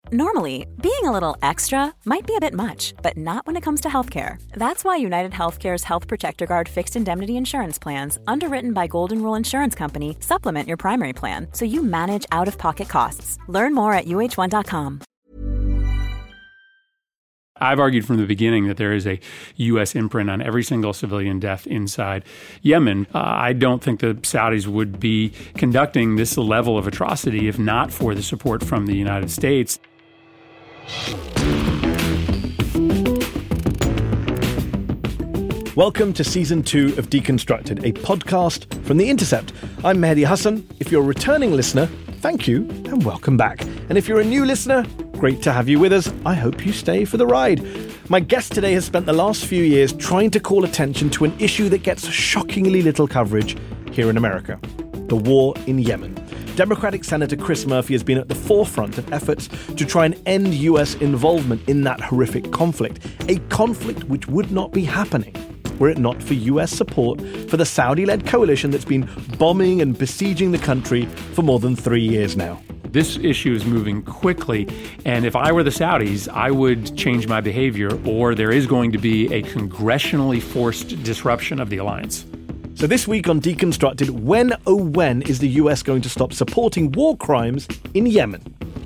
Normally, being a little extra might be a bit much, but not when it comes to healthcare. That's why United Healthcare's Health Protector Guard fixed indemnity insurance plans, underwritten by Golden Rule Insurance Company, supplement your primary plan so you manage out-of-pocket costs. Learn more at uh1.com. I've argued from the beginning that there is a U.S. imprint on every single civilian death inside Yemen. I don't think the Saudis would be conducting this level of atrocity if not for the support from the United States. Welcome to Season 2 of Deconstructed, a podcast from The Intercept. I'm Mehdi Hasan. If you're a returning listener, thank you and welcome back. And if you're a new listener, great to have you with us. I hope you stay for the ride. My guest today has spent the last few years trying to call attention to an issue that gets shockingly little coverage here in America: the war in Yemen. Democratic Senator Chris Murphy has been at the forefront of efforts to try and end US involvement in that horrific conflict, a conflict which would not be happening were it not for US support for the Saudi-led coalition that's been bombing and besieging the country for more than 3 years now. This issue is moving quickly, and if I were the Saudis, I would change my behavior, or there is going to be a congressionally forced disruption of the alliance. So this week on Deconstructed, when is the US going to stop supporting war crimes in Yemen?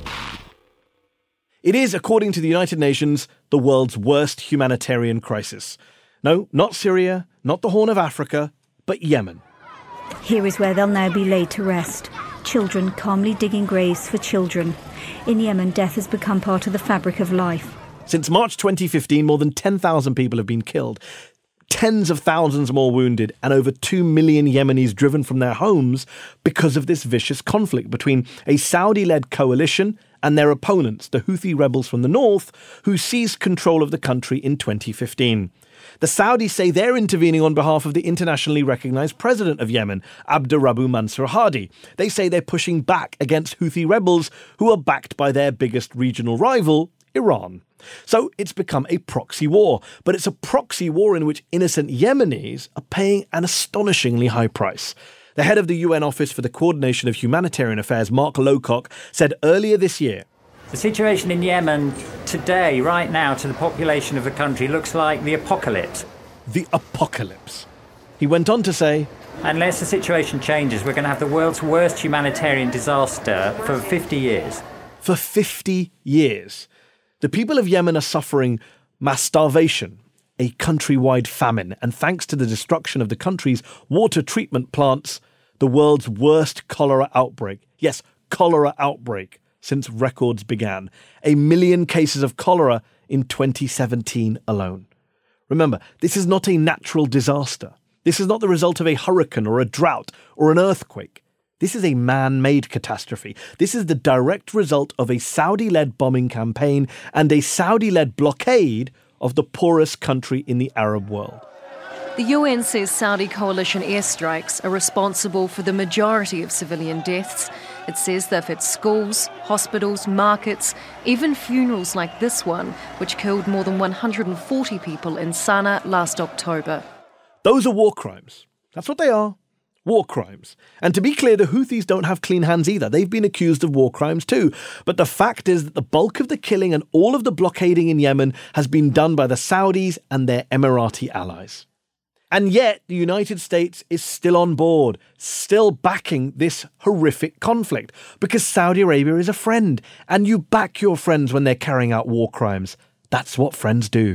It is, according to the United Nations, the world's worst humanitarian crisis. No, not Syria, not the Horn of Africa, but Yemen. Here is where they'll now be laid to rest. Children calmly digging graves for children. In Yemen, death has become part of the fabric of life. Since March 2015, more than 10,000 people have been killed, tens of thousands more wounded, and over 2 million Yemenis driven from their homes because of this vicious conflict between a Saudi-led coalition and their opponents, the Houthi rebels from the north, who seized control of the country in 2015. The Saudis say they're intervening on behalf of the internationally recognised president of Yemen, Abdurrabbu Mansur Hadi. They say they're pushing back against Houthi rebels who are backed by their biggest regional rival, Iran. So it's become a proxy war, but it's a proxy war in which innocent Yemenis are paying an astonishingly high price. The head of the UN Office for the Coordination of Humanitarian Affairs, Mark Lowcock, said earlier this year, "The situation in Yemen today, right now, to the population of the country looks like the apocalypse." The apocalypse. He went on to say, "Unless the situation changes, we're going to have the world's worst humanitarian disaster for 50 years. For 50 years. The people of Yemen are suffering mass starvation, a countrywide famine, and thanks to the destruction of the country's water treatment plants, the world's worst cholera outbreak. Yes, cholera outbreak since records began. 1 million cases of cholera in 2017 alone. Remember, this is not a natural disaster. This is not the result of a hurricane or a drought or an earthquake. This is a man-made catastrophe. This is the direct result of a Saudi-led bombing campaign and a Saudi-led blockade of the poorest country in the Arab world." The UN says Saudi coalition airstrikes are responsible for the majority of civilian deaths. It says they've hit schools, hospitals, markets, even funerals like this one, which killed more than 140 people in Sana'a last October. Those are war crimes. That's what they are. War crimes. And to be clear, the Houthis don't have clean hands either. They've been accused of war crimes too. But the fact is that the bulk of the killing and all of the blockading in Yemen has been done by the Saudis and their Emirati allies. And yet, the United States is still on board, still backing this horrific conflict, because Saudi Arabia is a friend, and you back your friends when they're carrying out war crimes. That's what friends do.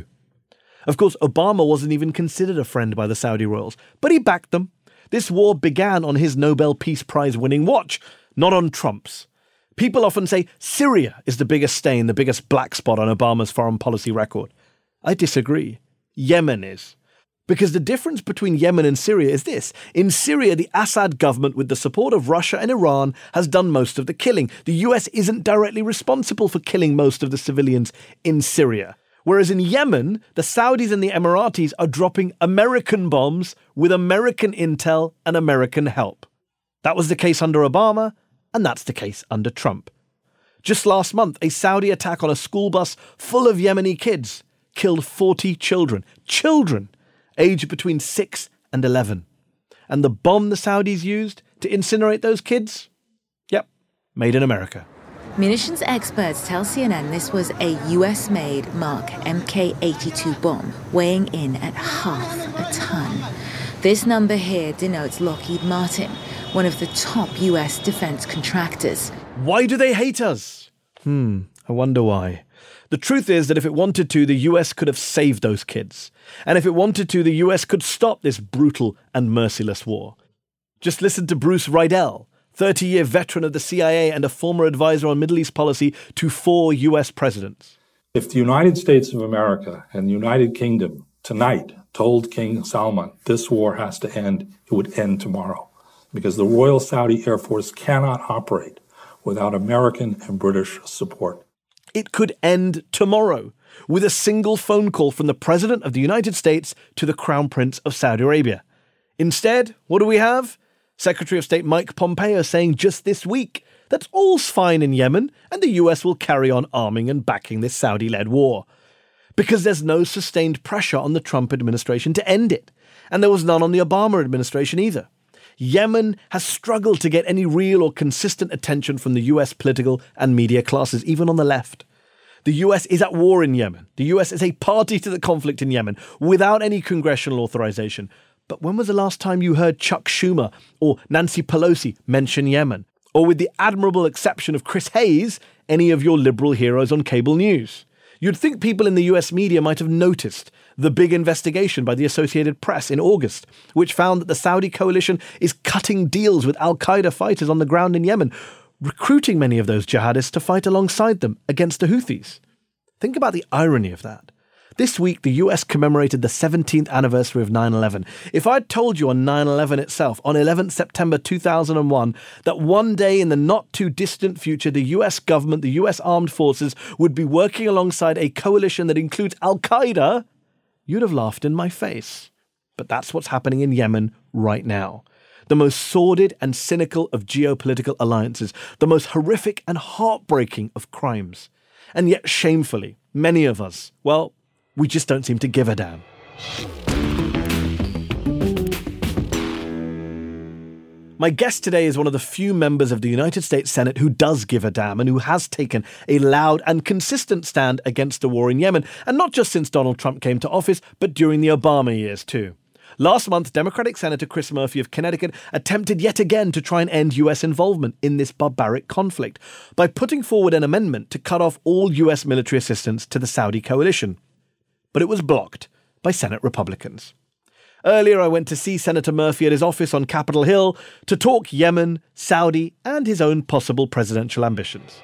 Of course, Obama wasn't even considered a friend by the Saudi royals, but he backed them. This war began on his Nobel Peace Prize winning watch, not on Trump's. People often say Syria is the biggest stain, the biggest black spot on Obama's foreign policy record. I disagree. Yemen is. Because the difference between Yemen and Syria is this. In Syria, the Assad government, with the support of Russia and Iran, has done most of the killing. The US isn't directly responsible for killing most of the civilians in Syria. Whereas in Yemen, the Saudis and the Emiratis are dropping American bombs with American intel and American help. That was the case under Obama, and that's the case under Trump. Just last month, a Saudi attack on a school bus full of Yemeni kids killed 40 children. Children aged between 6 and 11. And the bomb the Saudis used to incinerate those kids? Yep, made in America. Munitions experts tell CNN this was a US-made Mark Mk-82 bomb, weighing in at half a ton. This number here denotes Lockheed Martin, one of the top US defense contractors. Why do they hate us? I wonder why. The truth is that if it wanted to, the US could have saved those kids. And if it wanted to, the US could stop this brutal and merciless war. Just listen to Bruce Riedel, 30-year veteran of the CIA and a former advisor on Middle East policy to 4 US presidents. If the United States of America and the United Kingdom tonight told King Salman this war has to end, it would end tomorrow, because the Royal Saudi Air Force cannot operate without American and British support. It could end tomorrow with a single phone call from the President of the United States to the Crown Prince of Saudi Arabia. Instead, what do we have? Secretary of State Mike Pompeo saying just this week that all's fine in Yemen and the US will carry on arming and backing this Saudi-led war. Because there's no sustained pressure on the Trump administration to end it. And there was none on the Obama administration either. Yemen has struggled to get any real or consistent attention from the US political and media classes, even on the left. The US is at war in Yemen. The US is a party to the conflict in Yemen without any congressional authorization. But when was the last time you heard Chuck Schumer or Nancy Pelosi mention Yemen? Or with the admirable exception of Chris Hayes, any of your liberal heroes on cable news? You'd think people in the US media might have noticed the big investigation by the Associated Press in August, which found that the Saudi coalition is cutting deals with al-Qaeda fighters on the ground in Yemen, recruiting many of those jihadists to fight alongside them against the Houthis. Think about the irony of that. This week, the US commemorated the 17th anniversary of 9/11. If I'd told you on 9/11 itself, on 11th September 2001, that one day in the not-too-distant future, the US government, the US armed forces, would be working alongside a coalition that includes al-Qaeda, you'd have laughed in my face. But that's what's happening in Yemen right now. The most sordid and cynical of geopolitical alliances, the most horrific and heartbreaking of crimes. And yet, shamefully, many of us, well, we just don't seem to give a damn. My guest today is one of the few members of the United States Senate who does give a damn and who has taken a loud and consistent stand against the war in Yemen, and not just since Donald Trump came to office, but during the Obama years too. Last month, Democratic Senator Chris Murphy of Connecticut attempted yet again to try and end US involvement in this barbaric conflict by putting forward an amendment to cut off all US military assistance to the Saudi coalition. But it was blocked by Senate Republicans. Earlier, I went to see Senator Murphy at his office on Capitol Hill to talk Yemen, Saudi, and his own possible presidential ambitions.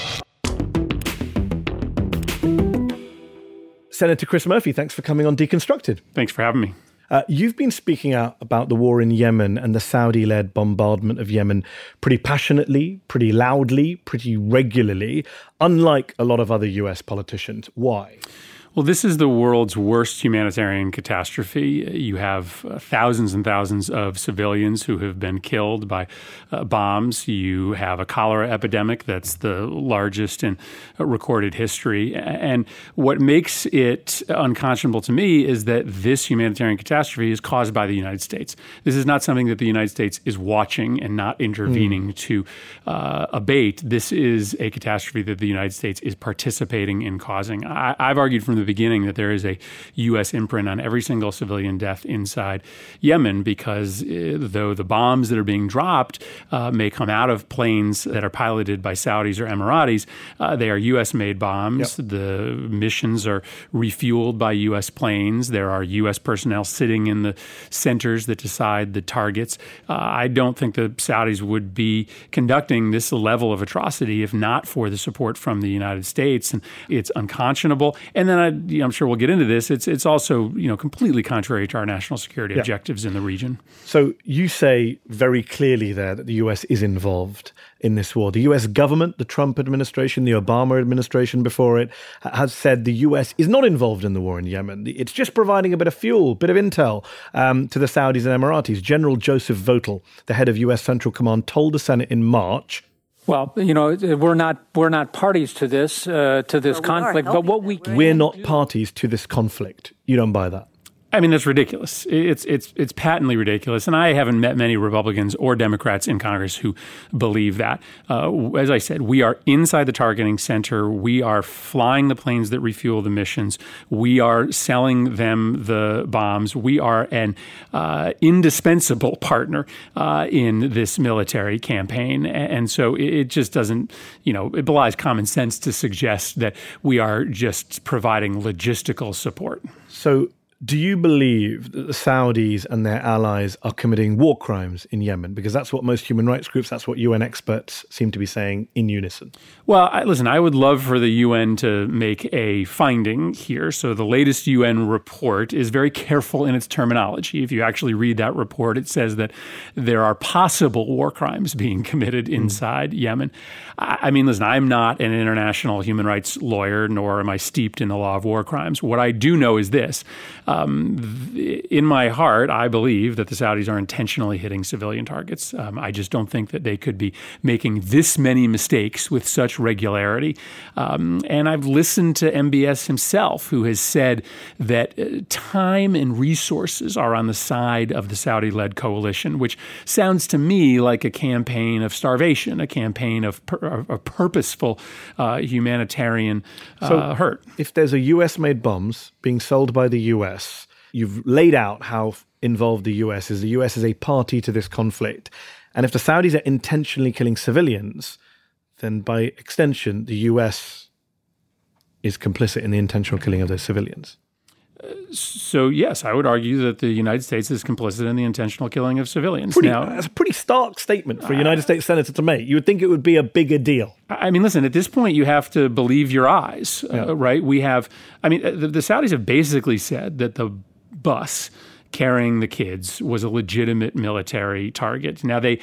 Senator Chris Murphy, thanks for coming on Deconstructed. Thanks for having me. You've been speaking out about the war in Yemen and the Saudi-led bombardment of Yemen pretty passionately, pretty loudly, pretty regularly, unlike a lot of other US politicians. Why? Well, this is the world's worst humanitarian catastrophe. You have thousands and thousands of civilians who have been killed by bombs. You have a cholera epidemic that's the largest in recorded history. And what makes it unconscionable to me is that this humanitarian catastrophe is caused by the United States. This is not something that the United States is watching and not intervening to abate. This is a catastrophe that the United States is participating in causing. I've argued from the beginning that there is a U.S. imprint on every single civilian death inside Yemen because though the bombs that are being dropped may come out of planes that are piloted by Saudis or Emiratis, they are U.S.-made bombs. Yep. The missions are refueled by U.S. planes. There are U.S. personnel sitting in the centers that decide the targets. I don't think the Saudis would be conducting this level of atrocity if not for the support from the United States. And it's unconscionable. And then I'm sure we'll get into this. It's also, completely contrary to our national security objectives in the region. So you say very clearly there that the U.S. is involved in this war. The U.S. government, the Trump administration, the Obama administration before it, has said the U.S. is not involved in the war in Yemen. It's just providing a bit of fuel, bit of intel to the Saudis and Emiratis. General Joseph Votel, the head of U.S. Central Command, told the Senate in March, well, we're not parties to this conflict, but what we can we're not parties to this conflict. You don't buy that? I mean, that's ridiculous. It's patently ridiculous. And I haven't met many Republicans or Democrats in Congress who believe that. As I said, we are inside the targeting center. We are flying the planes that refuel the missions. We are selling them the bombs. We are an indispensable partner in this military campaign. And so it just doesn't, it belies common sense to suggest that we are just providing logistical support. So do you believe that the Saudis and their allies are committing war crimes in Yemen? Because that's what most human rights groups, that's what UN experts seem to be saying in unison. Well, listen, I would love for the UN to make a finding here. So the latest UN report is very careful in its terminology. If you actually read that report, it says that there are possible war crimes being committed inside Yemen. I mean, listen, I'm not an international human rights lawyer, nor am I steeped in the law of war crimes. What I do know is this. In my heart, I believe that the Saudis are intentionally hitting civilian targets. I just don't think that they could be making this many mistakes with such regularity. And I've listened to MBS himself, who has said that time and resources are on the side of the Saudi-led coalition, which sounds to me like a campaign of starvation, a campaign of purposeful humanitarian hurt. If there's a US-made bombs being sold by the US, you've laid out how involved the US is. The US is a party to this conflict. And if the Saudis are intentionally killing civilians, then by extension, the US is complicit in the intentional killing of those civilians. So, yes, I would argue that the United States is complicit in the intentional killing of civilians. That's a pretty stark statement for a United States senator to make. You would think it would be a bigger deal. I mean, listen, at this point, you have to believe your eyes, right? The Saudis have basically said that the bus carrying the kids was a legitimate military target. Now, they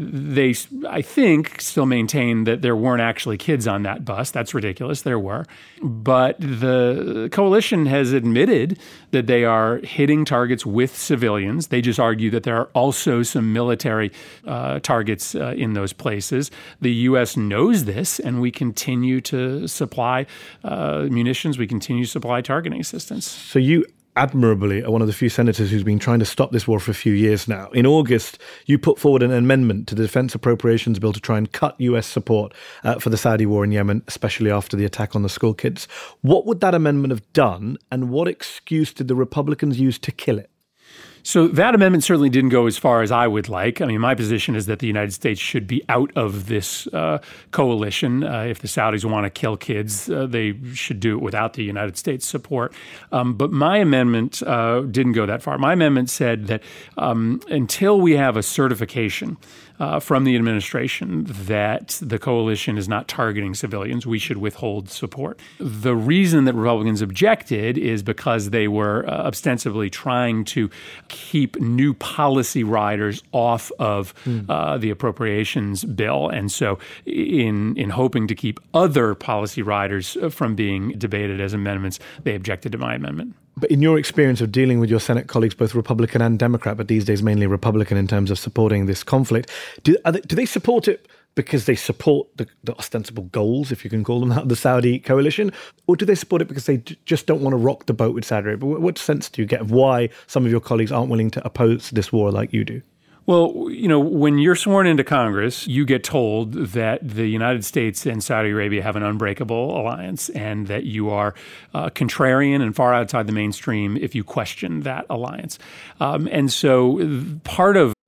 I think, still maintain that there weren't actually kids on that bus. That's ridiculous. There were. But the coalition has admitted that they are hitting targets with civilians. They just argue that there are also some military targets in those places. The U.S. knows this, and we continue to supply munitions. We continue to supply targeting assistance. So you admirably are one of the few senators who's been trying to stop this war for a few years now. In August, you put forward an amendment to the Defense Appropriations Bill to try and cut US support for the Saudi war in Yemen, especially after the attack on the school kids. What would that amendment have done, and what excuse did the Republicans use to kill it? So that amendment certainly didn't go as far as I would like. I mean, my position is that the United States should be out of this coalition. If the Saudis want to kill kids, they should do it without the United States support. But my amendment didn't go that far. My amendment said that until we have a certification from the administration that the coalition is not targeting civilians, we should withhold support. The reason that Republicans objected is because they were ostensibly trying to keep new policy riders off of the appropriations bill. And so in hoping to keep other policy riders from being debated as amendments, they objected to my amendment. But in your experience of dealing with your Senate colleagues, both Republican and Democrat, but these days mainly Republican in terms of supporting this conflict, do they support it because they support the ostensible goals, if you can call them that, of the Saudi coalition? Or do they support it because they just don't want to rock the boat with Saudi Arabia? What sense do you get of why some of your colleagues aren't willing to oppose this war like you do? Well, when you're sworn into Congress, you get told that the United States and Saudi Arabia have an unbreakable alliance and that you are contrarian and far outside the mainstream if you question that alliance. And so part of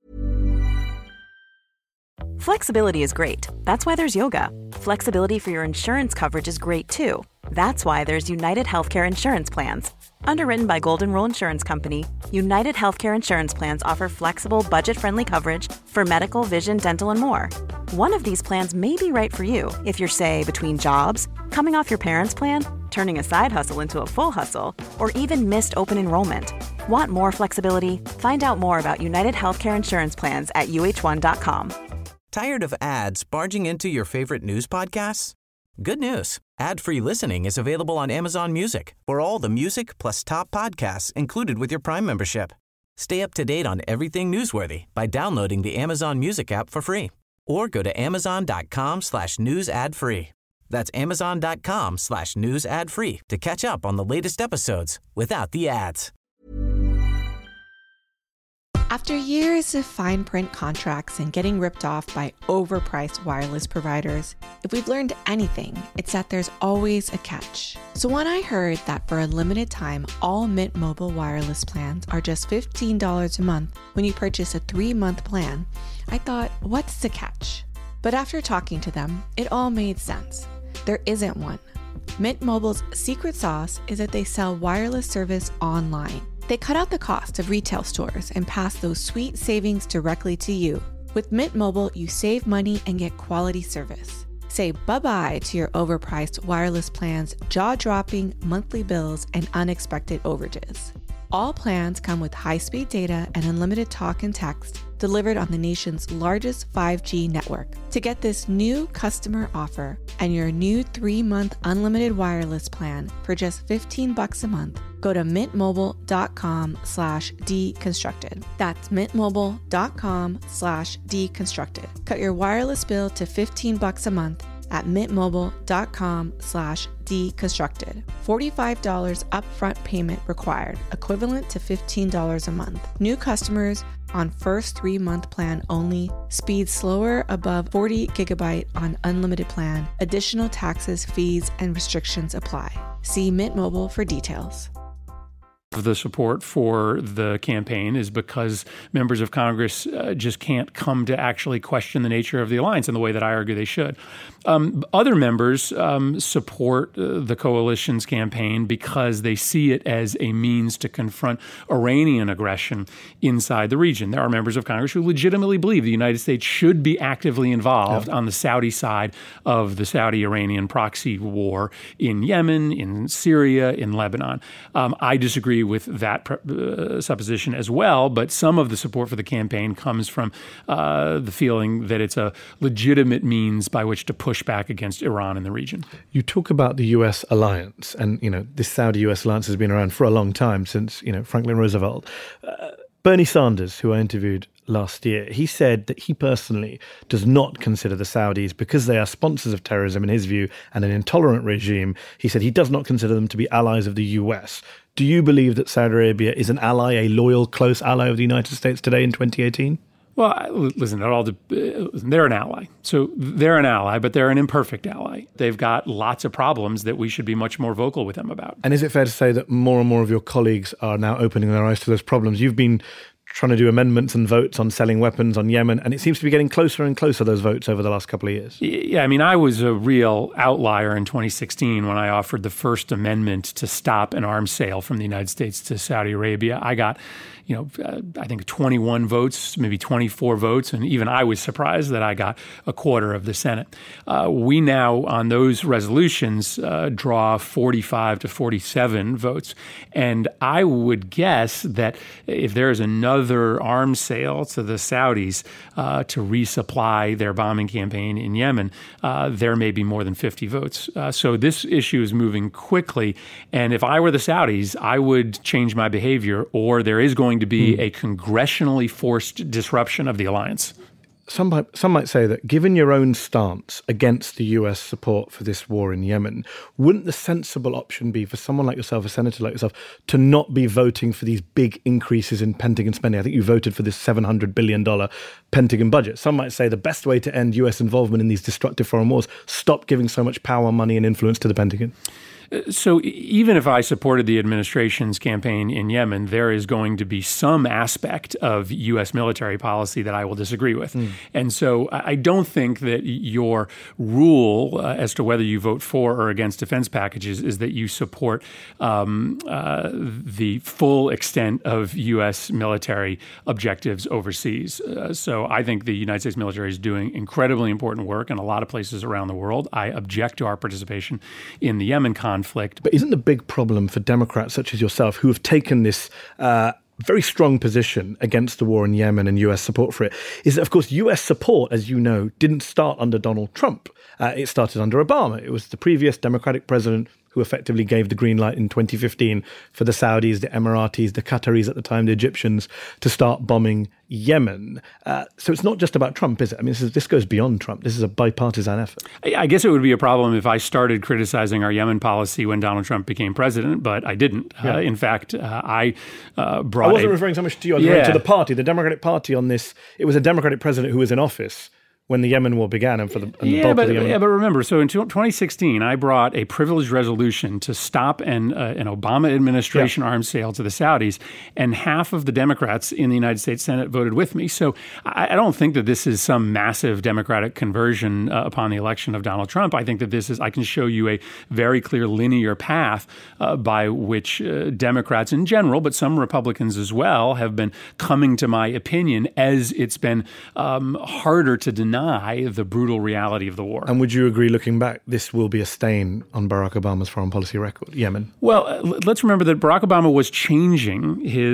Flexibility is great. That's why there's yoga. Flexibility for your insurance coverage is great too. That's why there's United Healthcare Insurance Plans. Underwritten by Golden Rule Insurance Company, United Healthcare Insurance Plans offer flexible, budget-friendly coverage for medical, vision, dental, and more. One of these plans may be right for you if you're, say, between jobs, coming off your parents' plan, turning a side hustle into a full hustle, or even missed open enrollment. Want more flexibility? Find out more about United Healthcare Insurance Plans at uh1.com. Tired of ads barging into your favorite news podcasts? Good news. Ad-free listening is available on Amazon Music for all the music plus top podcasts included with your Prime membership. Stay up to date on everything newsworthy by downloading the Amazon Music app for free or go to amazon.com/news ad free. That's amazon.com/news ad free to catch up on the latest episodes without the ads. After years of fine print contracts and getting ripped off by overpriced wireless providers, if we've learned anything, it's that there's always a catch. So when I heard that for a limited time, all Mint Mobile wireless plans are just $15 a month when you purchase a 3-month plan, I thought, what's the catch? But after talking to them, it all made sense. There isn't one. Mint Mobile's secret sauce is that they sell wireless service online. They cut out the cost of retail stores and pass those sweet savings directly to you. With Mint Mobile, you save money and get quality service. Say bye-bye to your overpriced wireless plans, jaw-dropping monthly bills, and unexpected overages. All plans come with high-speed data and unlimited talk and text delivered on the nation's largest 5G network. To get this new customer offer and your new 3-month unlimited wireless plan for just $15 a month, go to mintmobile.com/deconstructed. That's mintmobile.com/deconstructed. Cut your wireless bill to $15 a month at mintmobile.com/deconstructed. $45 upfront payment required, equivalent to $15 a month. New customers on first 3-month plan only. Speed slower above 40 gigabyte on unlimited plan. Additional taxes, fees, and restrictions apply. See Mint Mobile for details. The support for the campaign is because members of Congress just can't come to actually question the nature of the alliance in the way that I argue they should. Other members support the coalition's campaign because they see it as a means to confront Iranian aggression inside the region. There are members of Congress who legitimately believe the United States should be actively involved on the Saudi side of the Saudi-Iranian proxy war in Yemen, in Syria, in Lebanon. I disagree with that supposition as well, but some of the support for the campaign comes from the feeling that it's a legitimate means by which to push back against Iran in the region. You talk about the U.S. alliance, and this Saudi-U.S. alliance has been around for a long time, since Franklin Roosevelt. Bernie Sanders, who I interviewed last year, he said that he personally does not consider the Saudis, because they are sponsors of terrorism in his view and an intolerant regime, he said he does not consider them to be allies of the US. Do you believe that Saudi Arabia is an ally, a loyal, close ally of the United States today in 2018? Well, listen, they're an ally. So they're an ally, but they're an imperfect ally. They've got lots of problems that we should be much more vocal with them about. And is it fair to say that more and more of your colleagues are now opening their eyes to those problems? You've been trying to do amendments and votes on selling weapons on Yemen, and it seems to be getting closer and closer, those votes, over the last couple of years. Yeah, I mean, I was a real outlier in 2016 when I offered the first amendment to stop an arms sale from the United States to Saudi Arabia. I got, I think 21 votes, maybe 24 votes, and even I was surprised that I got a quarter of the Senate. We now, on those resolutions, draw 45 to 47 votes, and I would guess that if there is another arms sale to the Saudis to resupply their bombing campaign in Yemen, there may be more than 50 votes. So this issue is moving quickly. And if I were the Saudis, I would change my behavior, or there is going to be a congressionally forced disruption of the alliance. Some might say that given your own stance against the US support for this war in Yemen, wouldn't the sensible option be for someone like yourself, a senator like yourself, to not be voting for these big increases in Pentagon spending? I think you voted for this $700 billion Pentagon budget. Some might say the best way to end US involvement in these destructive foreign wars, stop giving so much power, money, and influence to the Pentagon. So even if I supported the administration's campaign in Yemen, there is going to be some aspect of U.S. military policy that I will disagree with. And so I don't think that your rule as to whether you vote for or against defense packages is that you support the full extent of U.S. military objectives overseas. So I think the United States military is doing incredibly important work in a lot of places around the world. I object to our participation in the Yemen conflict. But isn't the big problem for Democrats such as yourself, who have taken this very strong position against the war in Yemen and US support for it, is that, of course, US support, as you know, didn't start under Donald Trump. It started under Obama. It was the previous Democratic president who effectively gave the green light in 2015 for the Saudis, the Emiratis, the Qataris at the time, the Egyptians, to start bombing Yemen. So it's not just about Trump, is it? I mean, this goes beyond Trump. This is a bipartisan effort. I guess it would be a problem if I started criticizing our Yemen policy when Donald Trump became president, but I didn't. Yeah. In fact, I wasn't referring so much to you, I was referring to the party, the Democratic Party on this. It was a Democratic president who was in office when the Yemen war began and for the bulk of the Yemen. Yeah, but remember, so in 2016, I brought a privileged resolution to stop an Obama administration arms sale to the Saudis, and half of the Democrats in the United States Senate voted with me. So I don't think that this is some massive Democratic conversion upon the election of Donald Trump. I think that I can show you a very clear linear path by which Democrats in general, but some Republicans as well, have been coming to my opinion as it's been harder to deny the brutal reality of the war. And would you agree, looking back, this will be a stain on Barack Obama's foreign policy record, Yemen? Well, let's remember that Barack Obama was changing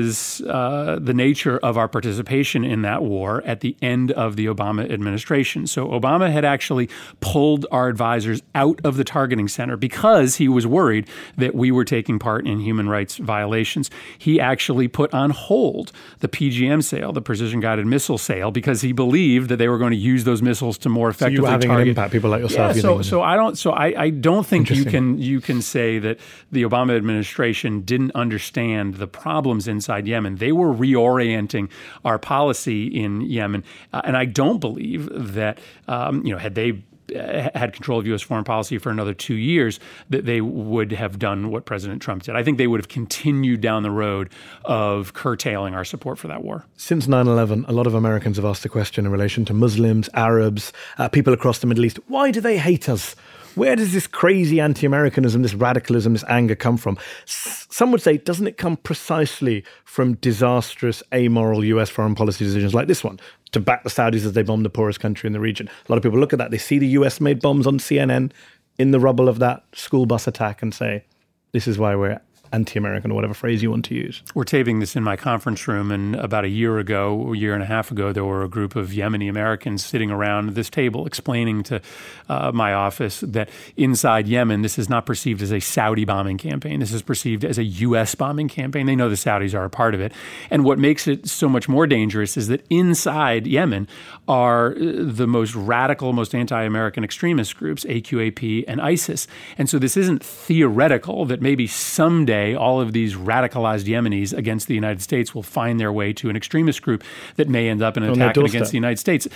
the nature of our participation in that war at the end of the Obama administration. So Obama had actually pulled our advisors out of the targeting center because he was worried that we were taking part in human rights violations. He actually put on hold the PGM sale, the precision-guided missile sale, because he believed that they were going to use those missiles to more effectively target. So you were having an impact, people like yourself. Yeah, I don't think you can say that the Obama administration didn't understand the problems inside Yemen. They were reorienting our policy in Yemen, and I don't believe that had they had control of U.S. foreign policy for another 2 years, that they would have done what President Trump did. I think they would have continued down the road of curtailing our support for that war. Since 9/11, a lot of Americans have asked the question in relation to Muslims, Arabs, people across the Middle East. Why do they hate us? Where does this crazy anti-Americanism, this radicalism, this anger come from? Some would say, doesn't it come precisely from disastrous, amoral US foreign policy decisions like this one, to back the Saudis as they bomb the poorest country in the region? A lot of people look at that. They see the US made bombs on CNN in the rubble of that school bus attack and say, this is why we're anti-American, or whatever phrase you want to use. We're taping this in my conference room, and about a year and a half ago, there were a group of Yemeni Americans sitting around this table explaining to my office that inside Yemen, this is not perceived as a Saudi bombing campaign. This is perceived as a U.S. bombing campaign. They know the Saudis are a part of it. And what makes it so much more dangerous is that inside Yemen are the most radical, most anti-American extremist groups, AQAP and ISIS. And so this isn't theoretical that maybe someday all of these radicalized Yemenis against the United States will find their way to an extremist group that may end up in an attack against the United States.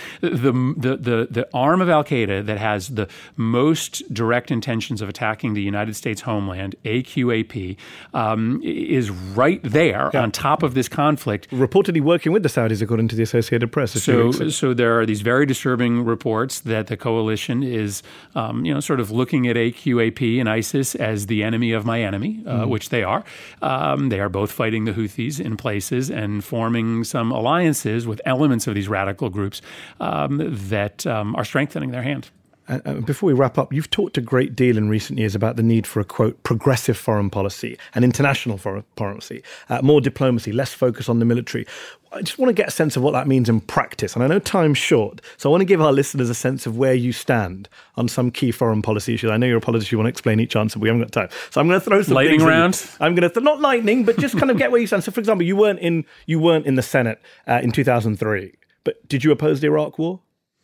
The arm of al-Qaeda that has the most direct intentions of attacking the United States homeland, AQAP, is right there on top of this conflict. Reportedly working with the Saudis, according to the Associated Press. So there are these very disturbing reports that the coalition is, sort of looking at AQAP and ISIS as the enemy of my enemy, which they are. They are both fighting the Houthis in places and forming some alliances with elements of these radical groups that are strengthening their hand. Before we wrap up, you've talked a great deal in recent years about the need for a, quote, progressive foreign policy, an international foreign policy, more diplomacy, less focus on the military. I just want to get a sense of what that means in practice. And I know time's short, so I want to give our listeners a sense of where you stand on some key foreign policy issues. I know you're a politician, you want to explain each answer, but we haven't got time. So I'm going to throw some lightning round. I'm going to, not lightning, but just kind of get where you stand. So, for example, you weren't in the Senate in 2003, but did you oppose the Iraq War?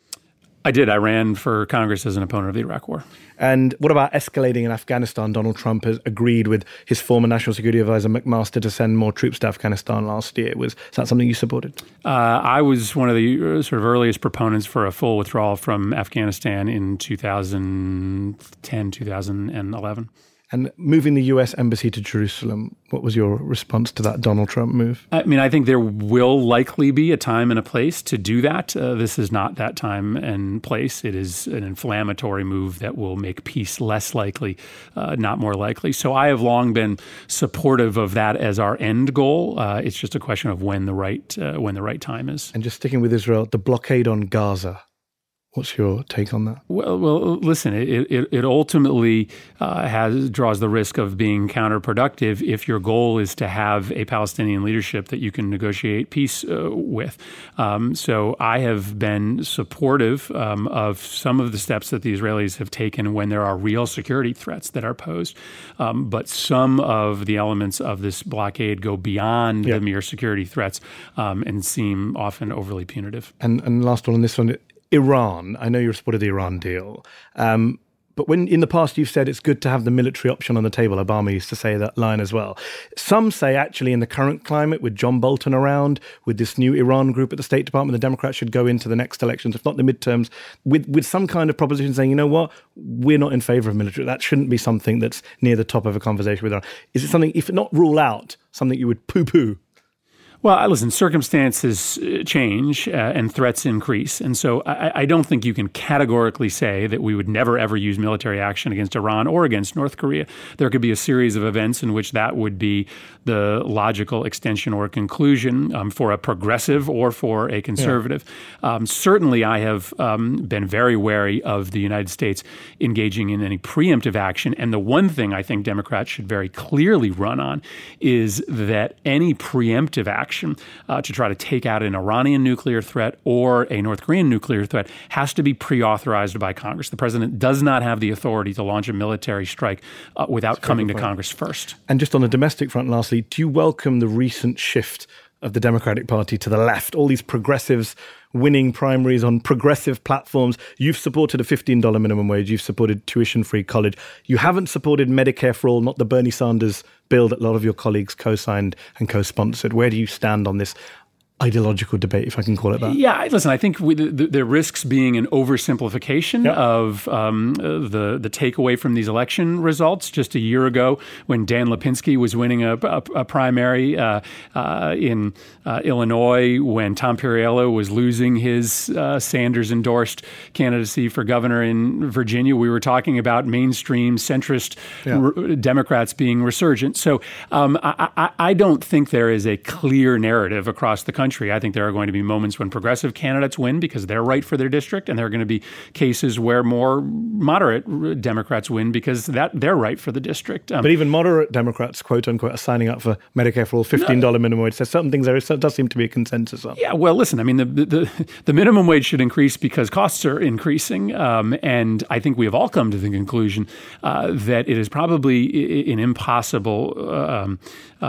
I did. I ran for Congress as an opponent of the Iraq War. And what about escalating in Afghanistan? Donald Trump has agreed with his former National Security Advisor McMaster to send more troops to Afghanistan last year. Is that something you supported? I was one of the sort of earliest proponents for a full withdrawal from Afghanistan in 2010, 2011. And moving the U.S. embassy to Jerusalem, what was your response to that Donald Trump move? I mean, I think there will likely be a time and a place to do that. This is not that time and place. It is an inflammatory move that will make peace less likely, not more likely. So I have long been supportive of that as our end goal. It's just a question of when the right time is. And just sticking with Israel, the blockade on Gaza. What's your take on that? Well, listen, it ultimately draws the risk of being counterproductive if your goal is to have a Palestinian leadership that you can negotiate peace with. So I have been supportive of some of the steps that the Israelis have taken when there are real security threats that are posed. But some of the elements of this blockade go beyond the mere security threats and seem often overly punitive. And last one on this one, Iran. I know you're a supporter of the Iran deal. But when in the past you've said it's good to have the military option on the table, Obama used to say that line as well. Some say actually in the current climate with John Bolton around, with this new Iran group at the State Department, the Democrats should go into the next elections, if not the midterms, with some kind of proposition saying, you know what, we're not in favour of military. That shouldn't be something that's near the top of a conversation with Iran. Is it something, if not rule out, something you would poo-poo? Well, listen, circumstances change and threats increase. And so I don't think you can categorically say that we would never, ever use military action against Iran or against North Korea. There could be a series of events in which that would be the logical extension or conclusion for a progressive or for a conservative. Yeah. Certainly, I have been very wary of the United States engaging in any preemptive action. And the one thing I think Democrats should very clearly run on is that any preemptive action to try to take out an Iranian nuclear threat or a North Korean nuclear threat has to be pre-authorized by Congress. The president does not have the authority to launch a military strike without coming to Congress first. And just on the domestic front, lastly, do you welcome the recent shift of the Democratic Party to the left? All these progressives winning primaries on progressive platforms. You've supported a $15 minimum wage. You've supported tuition-free college. You haven't supported Medicare for all, not the Bernie Sanders bill that a lot of your colleagues co-signed and co-sponsored. Where do you stand on this ideological debate, if I can call it that? Yeah, listen, I think there risks being an oversimplification of the takeaway from these election results. Just a year ago, when Dan Lipinski was winning a primary in Illinois, when Tom Perriello was losing his Sanders-endorsed candidacy for governor in Virginia, we were talking about mainstream centrist Democrats being resurgent. So I don't think there is a clear narrative across the country. I think there are going to be moments when progressive candidates win because they're right for their district, and there are going to be cases where more moderate Democrats win because they're right for the district. But even moderate Democrats, quote unquote, are signing up for Medicare for all, $15 minimum wage. There's certain things there does seem to be a consensus on. Yeah, well, listen, I mean, the minimum wage should increase because costs are increasing, and I think we have all come to the conclusion that it is probably an impossible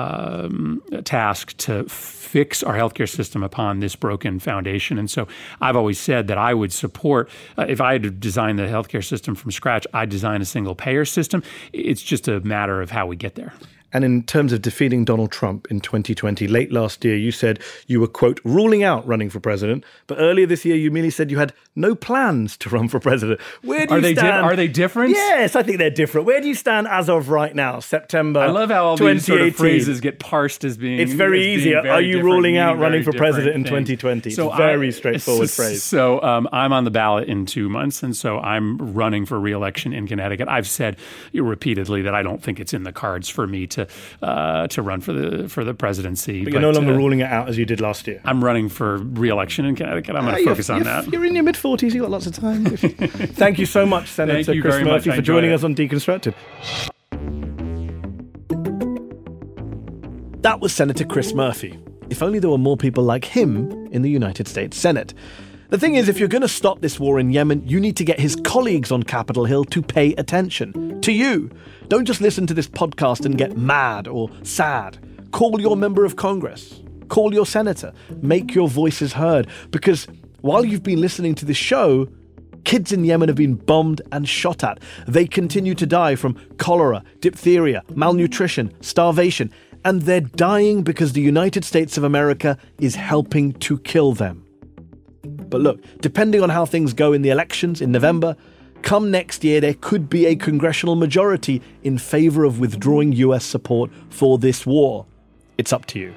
task to fix our healthcare system upon this broken foundation. And so I've always said that I would support, if I had to design the healthcare system from scratch, I'd design a single payer system. It's just a matter of how we get there. And in terms of defeating Donald Trump in 2020, late last year, you said you were, quote, ruling out running for president. But earlier this year, you merely said you had no plans to run for president. Where do you stand? Are they different? Yes, I think they're different. Where do you stand as of right now, September 2018? I love how all these sort of phrases get parsed as being It's very easy. Are you ruling out running for president in 2020? So it's a very straightforward phrase. So I'm on the ballot in 2 months, and so I'm running for re-election in Connecticut. I've said repeatedly that I don't think it's in the cards for me to run for the presidency. But you're no longer ruling it out as you did last year. I'm running for re-election in Connecticut. I'm going to focus on that. You're in your mid-40s. You've got lots of time. Thank you so much, Senator Chris Murphy, for joining us on Deconstructed. That was Senator Chris Murphy. If only there were more people like him in the United States Senate. The thing is, if you're going to stop this war in Yemen, you need to get his colleagues on Capitol Hill to pay attention. To you. Don't just listen to this podcast and get mad or sad. Call your member of Congress. Call your senator. Make your voices heard. Because while you've been listening to this show, kids in Yemen have been bombed and shot at. They continue to die from cholera, diphtheria, malnutrition, starvation. And they're dying because the United States of America is helping to kill them. But look, depending on how things go in the elections in November, come next year there could be a congressional majority in favour of withdrawing US support for this war. It's up to you.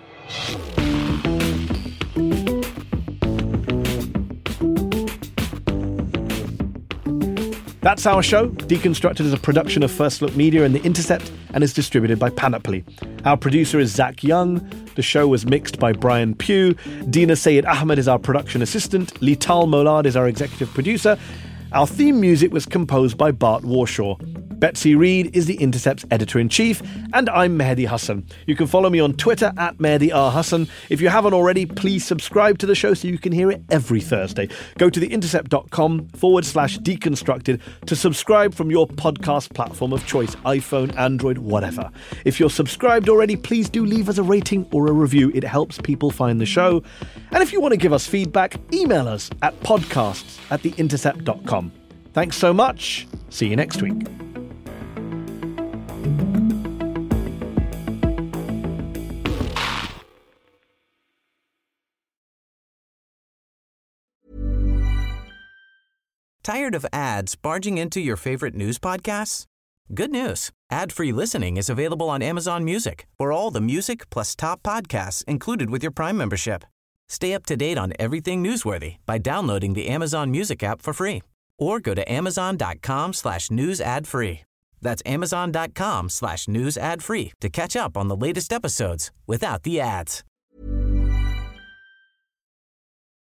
That's our show. Deconstructed is a production of First Look Media and The Intercept and is distributed by Panoply. Our producer is Zach Young. The show was mixed by Brian Pugh. Dina Sayed Ahmed is our production assistant. Lital Molad is our executive producer. Our theme music was composed by Bart Warshaw. Betsy Reed is The Intercept's editor-in-chief, and I'm Mehdi Hassan. You can follow me on Twitter at Mehdi R. Hassan. If you haven't already, please subscribe to the show so you can hear it every Thursday. Go to theintercept.com/deconstructed to subscribe from your podcast platform of choice, iPhone, Android, whatever. If you're subscribed already, please do leave us a rating or a review. It helps people find the show. And if you want to give us feedback, email us at podcasts@theintercept.com. Thanks so much. See you next week. Tired of ads barging into your favorite news podcasts? Good news. Ad-free listening is available on Amazon Music for all the music plus top podcasts included with your Prime membership. Stay up to date on everything newsworthy by downloading the Amazon Music app for free or go to amazon.com/news ad free. That's amazon.com/news ad free to catch up on the latest episodes without the ads.